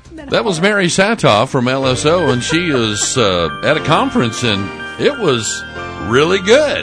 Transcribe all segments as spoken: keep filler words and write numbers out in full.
That was Mary Satoff from L S O, and she was uh, at a conference, and it was really good.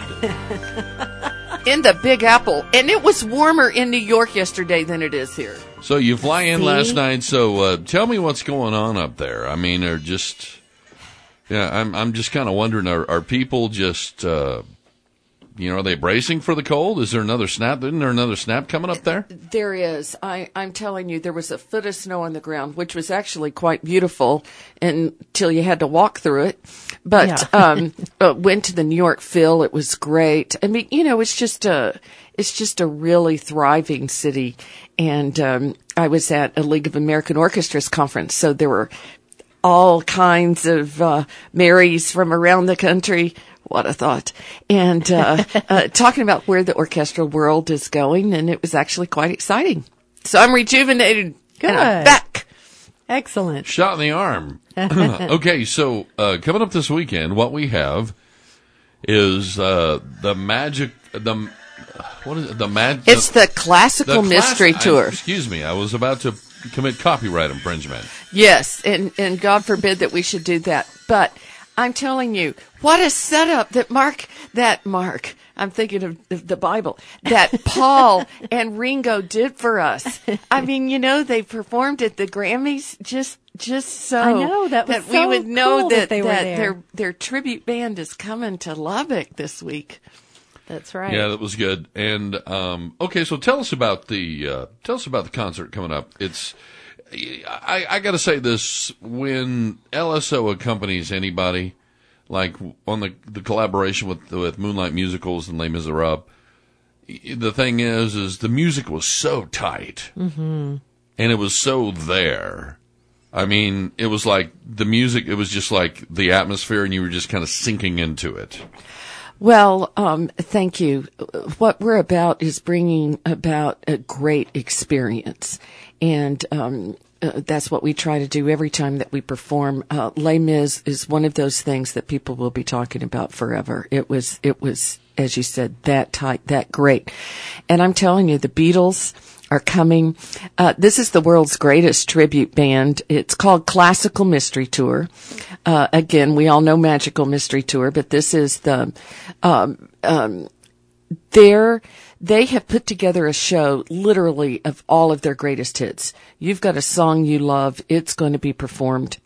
In the Big Apple. And it was warmer in New York yesterday than it is here. So you fly in See? last night, so uh, tell me what's going on up there. I mean, are just... Yeah, I'm I'm just kind of wondering, are, are people just... Uh, You know, are they bracing for the cold? Is there another snap? Isn't there another snap coming up there? There is. I, I'm telling you, there was a foot of snow on the ground, which was actually quite beautiful until you had to walk through it. But Yeah. um, uh, went to the New York Phil. It was great. I mean, you know, it's just a it's just a really thriving city. And um, I was at a League of American Orchestras conference, so there were all kinds of uh, Marys from around the country. What a thought. And uh, uh, talking about where the orchestral world is going, and it was actually quite exciting. So I'm rejuvenated. Good. And I'm back. Excellent. Shot in the arm. Okay, so uh, coming up this weekend, what we have is uh, the magic, the what is it? The mag. It's the Classical the Mystery class- Tour. I, excuse me, I was about to commit copyright infringement. Yes, and, and God forbid that we should do that. But I'm telling you, what a setup that Mark, that Mark, I'm thinking of the, the Bible, that Paul and Ringo did for us. I mean, you know, they performed at the Grammys just just so I know, that was we so would know cool that, that they were there. their their tribute band is coming to Lubbock this week. That's right. Yeah, that was good. And um, okay, so tell us about the uh, tell us about the concert coming up. It's I, I got to say this: when L S O accompanies anybody, like on the the collaboration with with Moonlight Musicals and Les Miserables, the thing is, is the music was so tight, mm-hmm. and it was so there. I mean, it was like the music; it was just like the atmosphere, and you were just kind of sinking into it. Well, um, thank you. What we're about is bringing about a great experience. And um, uh, that's what we try to do every time that we perform. Uh, Les Mis is one of those things that people will be talking about forever. It was, it was, as you said, that tight, that great. And I'm telling you, the Beatles are coming. Uh, this is the world's greatest tribute band. It's called Classical Mystery Tour. Uh, again, we all know Magical Mystery Tour, but this is the, um, um, they're, they have put together a show literally of all of their greatest hits. You've got a song you love. It's going to be performed.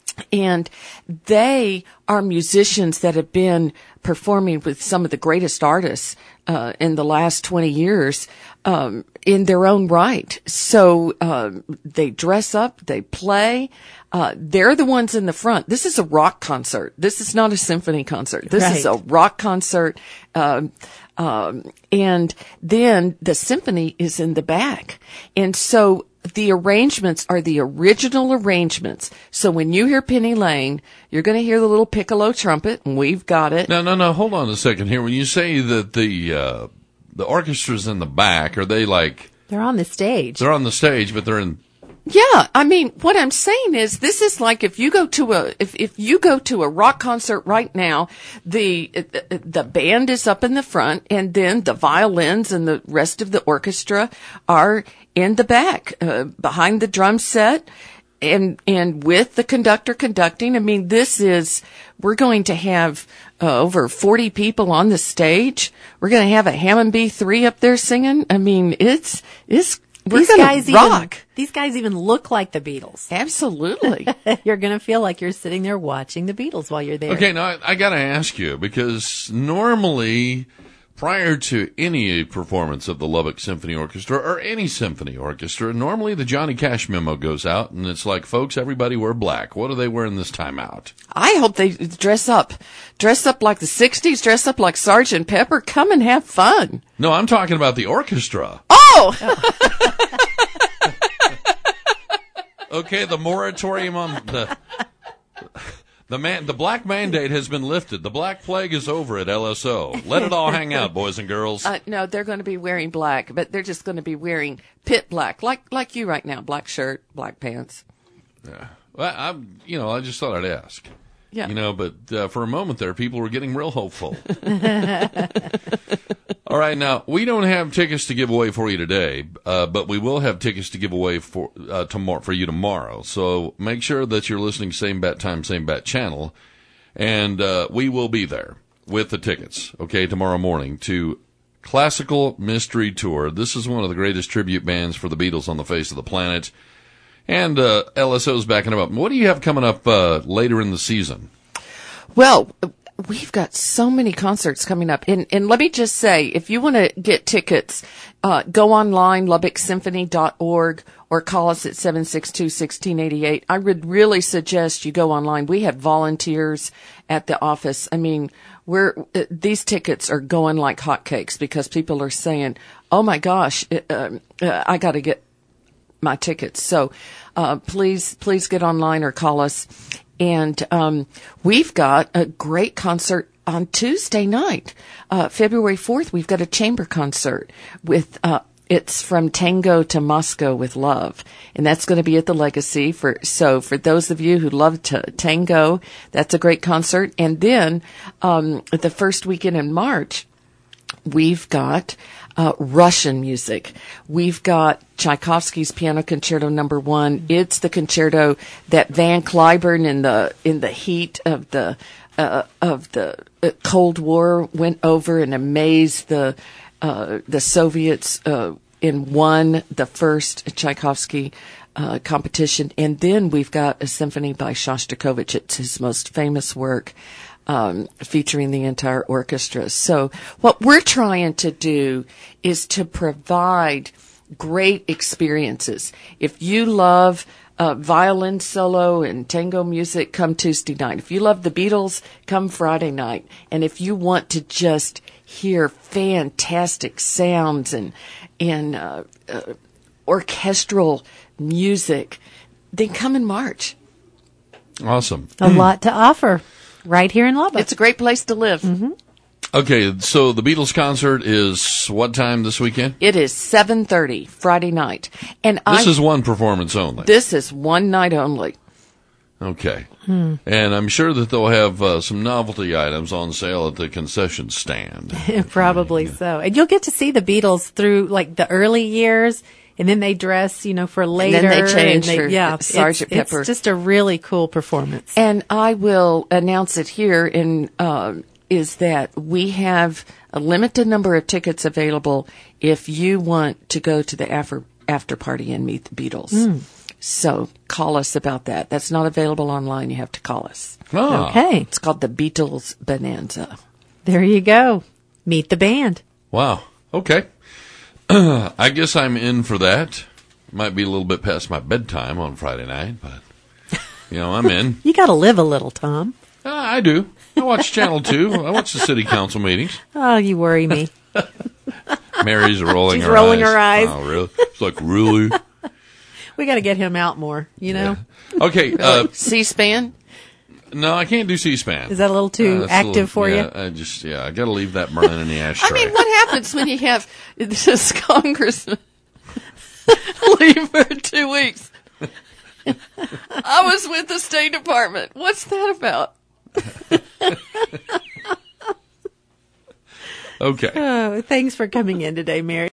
And they are musicians that have been performing with some of the greatest artists uh, in the last twenty years um, in their own right. So um, they dress up, they play. Uh, they're the ones in the front. This is a rock concert. This is not a symphony concert. This Right. is a rock concert. Um, um, and then the symphony is in the back. And so the arrangements are the original arrangements. So when you hear Penny Lane, you're going to hear the little piccolo trumpet, and we've got it. No, no, no. Hold on a second here. When you say that the uh, the orchestra's in the back, are they like They're on the stage. they're on the stage, but they're in? Yeah, I mean, what I'm saying is, this is like if you go to a if if you go to a rock concert right now, the the band is up in the front, and then the violins and the rest of the orchestra are in the back, uh, behind the drum set, and and with the conductor conducting. I mean, this is we're going to have uh, over forty people on the stage. We're going to have a Hammond B three up there singing. I mean, it's it's. We're These gonna guys rock. even these guys even look like the Beatles. Absolutely. You're gonna feel like you're sitting there watching the Beatles while you're there. Okay, now I, I got to ask you, because normally, prior to any performance of the Lubbock Symphony Orchestra or any symphony orchestra, normally the Johnny Cash memo goes out, and it's like, folks, everybody wear black. What are they wearing this time out? I hope they dress up. Dress up like the sixties, dress up like Sergeant Pepper. Come and have fun. No, I'm talking about the orchestra. Oh! Okay, the moratorium on the the man the black mandate has been lifted. The black plague is over at L S O. Let it all hang out, boys and girls. Uh, no, they're going to be wearing black, but they're just going to be wearing pit black, like like you right now. Black shirt, black pants. Yeah. Well, I'm, you know, I just thought I'd ask. Yeah. You know, but uh, for a moment there, people were getting real hopeful. All right, now, we don't have tickets to give away for you today, uh, but we will have tickets to give away for uh, tomorrow for you tomorrow. So make sure that you're listening same bat time, same bat channel, and uh, we will be there with the tickets, okay, tomorrow morning to Classical Mystery Tour. This is one of the greatest tribute bands for the Beatles on the face of the planet. And uh, L S O's backing them up. What do you have coming up uh, later in the season? Well, we've got so many concerts coming up. And, and let me just say, if you want to get tickets, uh, go online, lubbock symphony dot org, or call us at seven six two, one six eight eight. I would really suggest you go online. We have volunteers at the office. I mean, we're, uh, these tickets are going like hotcakes because people are saying, oh my gosh, it, um, uh, I got to get my tickets. So, uh, please, please get online or call us. And, um, we've got a great concert on Tuesday night, uh, February fourth. We've got a chamber concert with, uh, it's From Tango to Moscow with Love. And that's going to be at the Legacy for, so for those of you who love to tango, that's a great concert. And then, um, the first weekend in March, we've got, Uh, Russian music. We've got Tchaikovsky's Piano Concerto Number One. It's the concerto that Van Cliburn in the in the heat of the uh, of the uh, Cold War went over and amazed the uh, the Soviets uh, and won the first Tchaikovsky uh, competition. And then we've got a symphony by Shostakovich. It's his most famous work. Um, featuring the entire orchestra. So what we're trying to do is to provide great experiences. If you love uh, violin solo and tango music, come Tuesday night. If you love the Beatles, come Friday night. And if you want to just hear fantastic sounds and and uh, uh, orchestral music, then come in March. Awesome. A lot to offer. Right here in Lubbock. It's a great place to live. Mm-hmm. Okay, so the Beatles concert is what time this weekend? It is seven thirty Friday night. And This I, is one performance only. This is one night only. Okay. Hmm. And I'm sure that they'll have uh, some novelty items on sale at the concession stand. Probably yeah. so. And you'll get to see the Beatles through like the early years. And then they dress, you know, for later. And then they change and they, for yeah, Sergeant it's, Pepper. It's just a really cool performance. And I will announce it here in, uh, is that we have a limited number of tickets available if you want to go to the after, after party and meet the Beatles. Mm. So call us about that. That's not available online. You have to call us. Oh. Okay. It's called the Beatles Bonanza. There you go. Meet the band. Wow. Okay. I guess I'm in for that. Might be a little bit past my bedtime on Friday night, but, you know, I'm in. You got to live a little, Tom. Uh, I do. I watch Channel two. I watch the city council meetings. Oh, you worry me. Mary's rolling She's her rolling eyes. her eyes. Oh, really? It's like, really? We got to get him out more, you know? Yeah. Okay. Uh, C-SPAN? No, I can't do C-SPAN. Is that a little too uh, active little, for yeah, you? I just, yeah, I got to leave that burning in the ashtray. I mean, what happens when you have this congressman leave for two weeks? I was with the State Department. What's that about? Okay. Oh, thanks for coming in today, Mary.